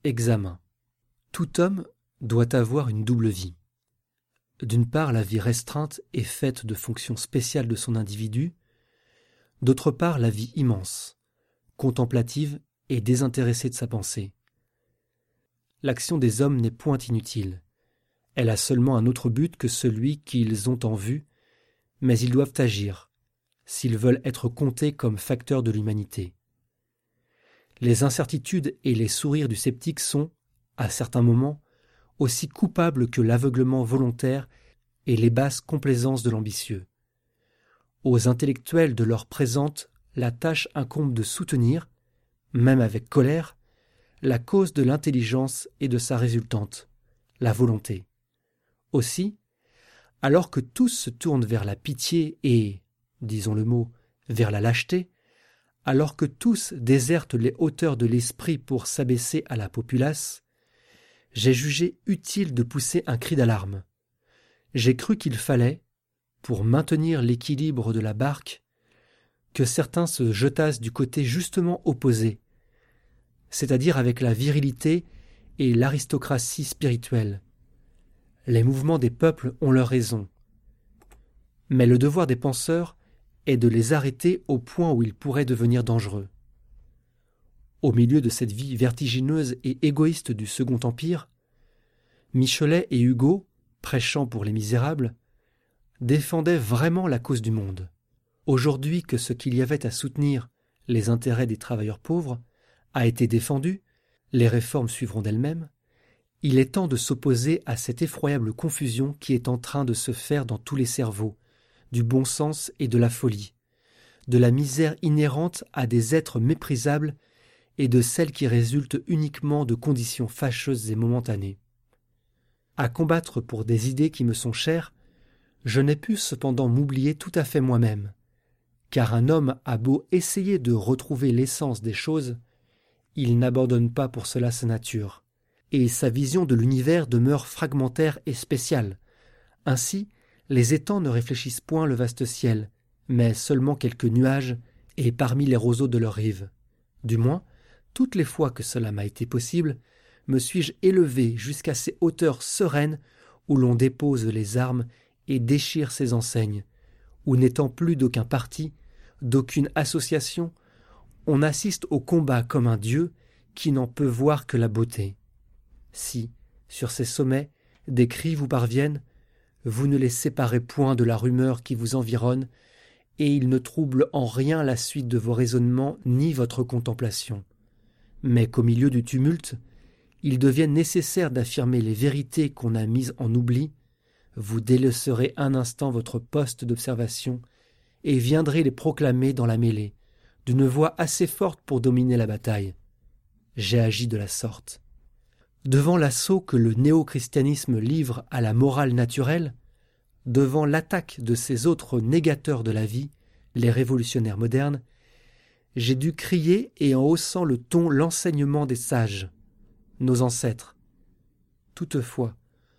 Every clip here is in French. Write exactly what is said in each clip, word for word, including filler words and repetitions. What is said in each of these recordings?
Examen. Tout homme doit avoir une double vie. D'une part, la vie restreinte est faite de fonctions spéciales de son individu, d'autre part, la vie immense, contemplative et désintéressée de sa pensée. L'action des hommes n'est point inutile. Elle a seulement un autre but que celui qu'ils ont en vue, mais ils doivent agir, s'ils veulent être comptés comme facteurs de l'humanité. Les incertitudes et les sourires du sceptique sont, à certains moments, aussi coupables que l'aveuglement volontaire et les basses complaisances de l'ambitieux. Aux intellectuels de l'heure présente, la tâche incombe de soutenir, même avec colère, la cause de l'intelligence et de sa résultante, la volonté. Aussi, alors que tous se tournent vers la pitié et, disons le mot, vers la lâcheté, alors que tous désertent les hauteurs de l'esprit pour s'abaisser à la populace, j'ai jugé utile de pousser un cri d'alarme. J'ai cru qu'il fallait, pour maintenir l'équilibre de la barque, que certains se jetassent du côté justement opposé, c'est-à-dire avec la virilité et l'aristocratie spirituelle. Les mouvements des peuples ont leur raison, mais le devoir des penseurs est de les arrêter au point où ils pourraient devenir dangereux. Au milieu de cette vie vertigineuse et égoïste du Second Empire, Michelet et Hugo, prêchant pour les misérables, défendaient vraiment la cause du monde. Aujourd'hui que ce qu'il y avait à soutenir, les intérêts des travailleurs pauvres, a été défendu, les réformes suivront d'elles-mêmes, il est temps de s'opposer à cette effroyable confusion qui est en train de se faire dans tous les cerveaux, du bon sens et de la folie, de la misère inhérente à des êtres méprisables et de celle qui résulte uniquement de conditions fâcheuses et momentanées. À combattre pour des idées qui me sont chères, je n'ai pu cependant m'oublier tout à fait moi-même, car un homme a beau essayer de retrouver l'essence des choses, il n'abandonne pas pour cela sa nature, et sa vision de l'univers demeure fragmentaire et spéciale. Ainsi, les étangs ne réfléchissent point le vaste ciel, mais seulement quelques nuages, et parmi les roseaux de leurs rives. Du moins, toutes les fois que cela m'a été possible, me suis-je élevé jusqu'à ces hauteurs sereines où l'on dépose les armes et déchire ses enseignes, où n'étant plus d'aucun parti, d'aucune association, on assiste au combat comme un dieu qui n'en peut voir que la beauté. Si, sur ces sommets, des cris vous parviennent, vous ne les séparez point de la rumeur qui vous environne, et ils ne troublent en rien la suite de vos raisonnements ni votre contemplation. Mais qu'au milieu du tumulte, il devienne nécessaire d'affirmer les vérités qu'on a mises en oubli, vous délaisserez un instant votre poste d'observation et viendrez les proclamer dans la mêlée, d'une voix assez forte pour dominer la bataille. J'ai agi de la sorte. Devant l'assaut que le néo-christianisme livre à la morale naturelle, devant l'attaque de ces autres négateurs de la vie, les révolutionnaires modernes, j'ai dû crier et en haussant le ton l'enseignement des sages, nos ancêtres. Toutefois,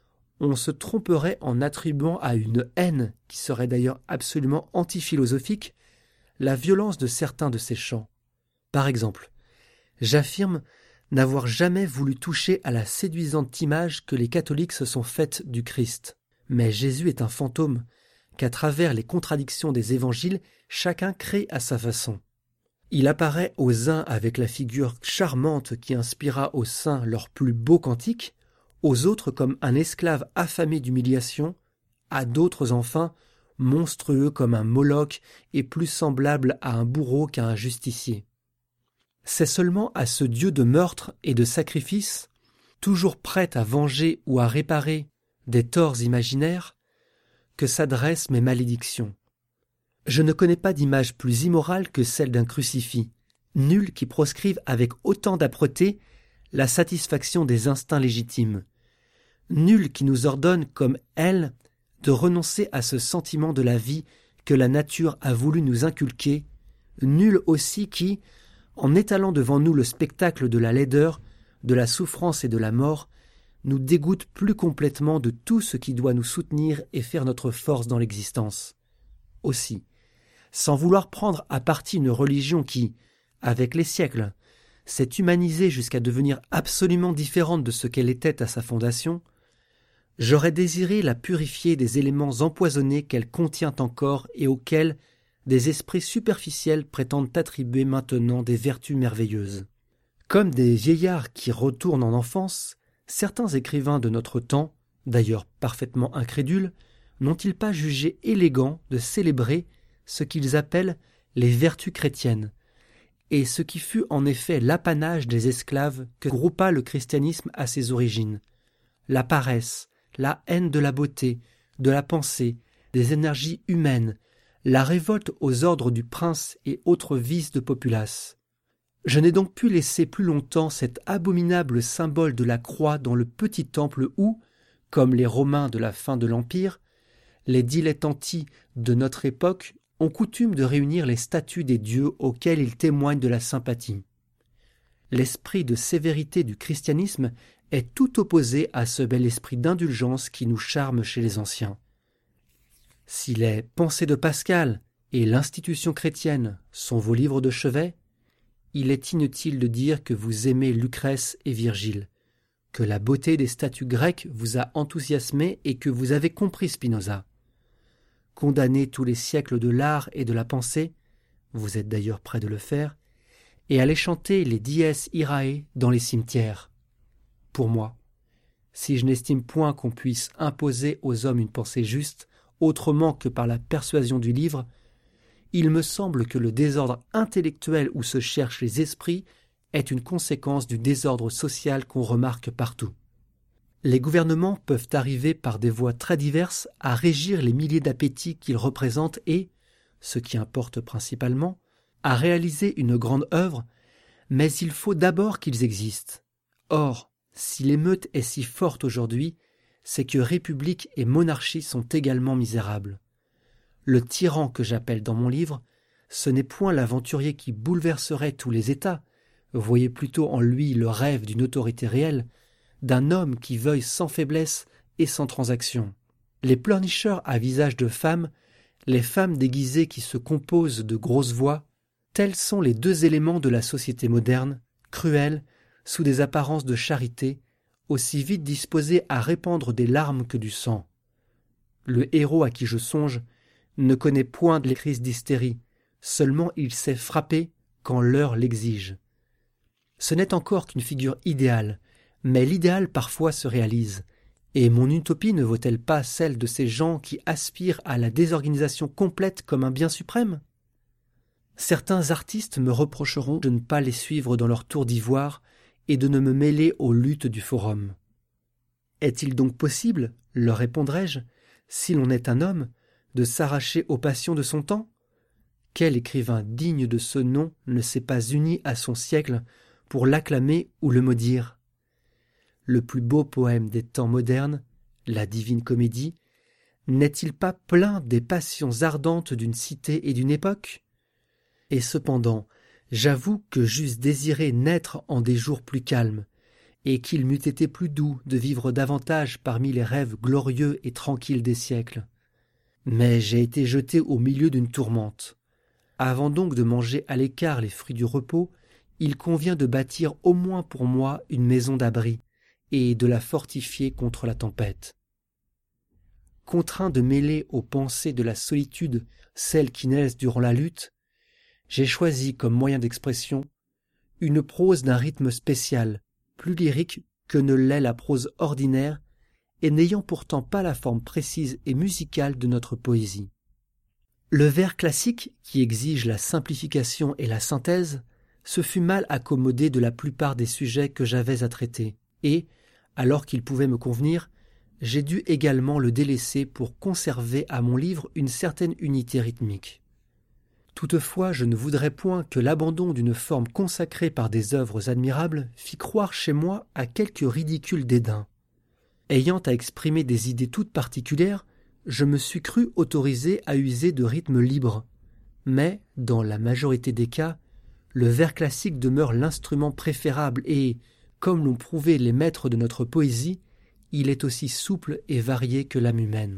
on se tromperait en attribuant à une haine, qui serait d'ailleurs absolument antiphilosophique, la violence de certains de ces chants. Par exemple, j'affirme n'avoir jamais voulu toucher à la séduisante image que les catholiques se sont faite du Christ. Mais Jésus est un fantôme, qu'à travers les contradictions des évangiles, chacun crée à sa façon. Il apparaît aux uns avec la figure charmante qui inspira aux saints leurs plus beaux cantiques, aux autres comme un esclave affamé d'humiliation, à d'autres enfin monstrueux comme un Moloch et plus semblable à un bourreau qu'à un justicier. C'est seulement à ce Dieu de meurtre et de sacrifice, toujours prêt à venger ou à réparer des torts imaginaires, que s'adressent mes malédictions. Je ne connais pas d'image plus immorale que celle d'un crucifix, nul qui proscrive avec autant d'âpreté la satisfaction des instincts légitimes, nul qui nous ordonne, comme elle, de renoncer à ce sentiment de la vie que la nature a voulu nous inculquer, nul aussi qui, en étalant devant nous le spectacle de la laideur, de la souffrance et de la mort, nous dégoûte plus complètement de tout ce qui doit nous soutenir et faire notre force dans l'existence. Aussi, sans vouloir prendre à partie une religion qui, avec les siècles, s'est humanisée jusqu'à devenir absolument différente de ce qu'elle était à sa fondation, j'aurais désiré la purifier des éléments empoisonnés qu'elle contient encore et auxquels des esprits superficiels prétendent attribuer maintenant des vertus merveilleuses. Comme des vieillards qui retournent en enfance, certains écrivains de notre temps, d'ailleurs parfaitement incrédules, n'ont-ils pas jugé élégant de célébrer ce qu'ils appellent les vertus chrétiennes, et ce qui fut en effet l'apanage des esclaves que groupa le christianisme à ses origines, la paresse, la haine de la beauté, de la pensée, des énergies humaines, la révolte aux ordres du prince et autres vices de populace. Je n'ai donc pu laisser plus longtemps cet abominable symbole de la croix dans le petit temple où, comme les Romains de la fin de l'Empire, les dilettanti de notre époque ont coutume de réunir les statues des dieux auxquels ils témoignent de la sympathie. L'esprit de sévérité du christianisme est tout opposé à ce bel esprit d'indulgence qui nous charme chez les anciens. Si les Pensées de Pascal et l'Institution chrétienne sont vos livres de chevet, il est inutile de dire que vous aimez Lucrèce et Virgile, que la beauté des statues grecques vous a enthousiasmé et que vous avez compris Spinoza. Condamnez tous les siècles de l'art et de la pensée, vous êtes d'ailleurs près de le faire, et allez chanter les Dies Irae dans les cimetières. Pour moi, si je n'estime point qu'on puisse imposer aux hommes une pensée juste, autrement que par la persuasion du livre, il me semble que le désordre intellectuel où se cherchent les esprits est une conséquence du désordre social qu'on remarque partout. Les gouvernements peuvent arriver par des voies très diverses à régir les milliers d'appétits qu'ils représentent et, ce qui importe principalement, à réaliser une grande œuvre, mais il faut d'abord qu'ils existent. Or, si l'émeute est si forte aujourd'hui, c'est que république et monarchie sont également misérables. Le tyran que j'appelle dans mon livre, ce n'est point l'aventurier qui bouleverserait tous les États, voyez plutôt en lui le rêve d'une autorité réelle, d'un homme qui veuille sans faiblesse et sans transaction. Les pleurnicheurs à visage de femmes, les femmes déguisées qui se composent de grosses voix, tels sont les deux éléments de la société moderne, cruelle, sous des apparences de charité, aussi vite disposée à répandre des larmes que du sang. Le héros à qui je songe ne connaît point les crises d'hystérie, seulement il sait frapper quand l'heure l'exige. Ce n'est encore qu'une figure idéale, mais l'idéal parfois se réalise, et mon utopie ne vaut-elle pas celle de ces gens qui aspirent à la désorganisation complète comme un bien suprême ? Certains artistes me reprocheront de ne pas les suivre dans leur tour d'ivoire et de ne me mêler aux luttes du forum. Est-il donc possible, leur répondrai-je, si l'on est un homme, de s'arracher aux passions de son temps ? Quel écrivain digne de ce nom ne s'est pas uni à son siècle pour l'acclamer ou le maudire ? Le plus beau poème des temps modernes, la Divine Comédie, n'est-il pas plein des passions ardentes d'une cité et d'une époque ? Et cependant, j'avoue que j'eusse désiré naître en des jours plus calmes, et qu'il m'eût été plus doux de vivre davantage parmi les rêves glorieux et tranquilles des siècles. Mais j'ai été jeté au milieu d'une tourmente. Avant donc de manger à l'écart les fruits du repos, il convient de bâtir au moins pour moi une maison d'abri, et de la fortifier contre la tempête. Contraint de mêler aux pensées de la solitude celles qui naissent durant la lutte, j'ai choisi comme moyen d'expression une prose d'un rythme spécial, plus lyrique que ne l'est la prose ordinaire, et n'ayant pourtant pas la forme précise et musicale de notre poésie. Le vers classique, qui exige la simplification et la synthèse, se fut mal accommodé de la plupart des sujets que j'avais à traiter, et, alors qu'il pouvait me convenir, j'ai dû également le délaisser pour conserver à mon livre une certaine unité rythmique. Toutefois, je ne voudrais point que l'abandon d'une forme consacrée par des œuvres admirables fît croire chez moi à quelque ridicule dédain. Ayant à exprimer des idées toutes particulières, je me suis cru autorisé à user de rythmes libres. Mais, dans la majorité des cas, le vers classique demeure l'instrument préférable et, comme l'ont prouvé les maîtres de notre poésie, il est aussi souple et varié que l'âme humaine.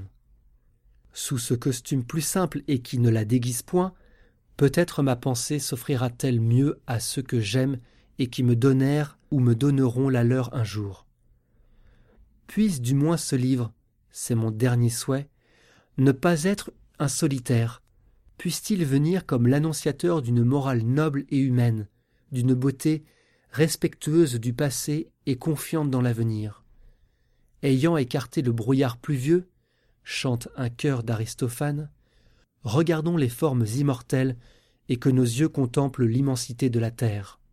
Sous ce costume plus simple et qui ne la déguise point, peut-être ma pensée s'offrira-t-elle mieux à ceux que j'aime et qui me donnèrent ou me donneront la leur un jour. Puisse du moins ce livre, c'est mon dernier souhait, ne pas être un solitaire, puisse-t-il venir comme l'annonciateur d'une morale noble et humaine, d'une beauté respectueuse du passé et confiante dans l'avenir. Ayant écarté le brouillard pluvieux, chante un chœur d'Aristophane, regardons les formes immortelles et que nos yeux contemplent l'immensité de la terre.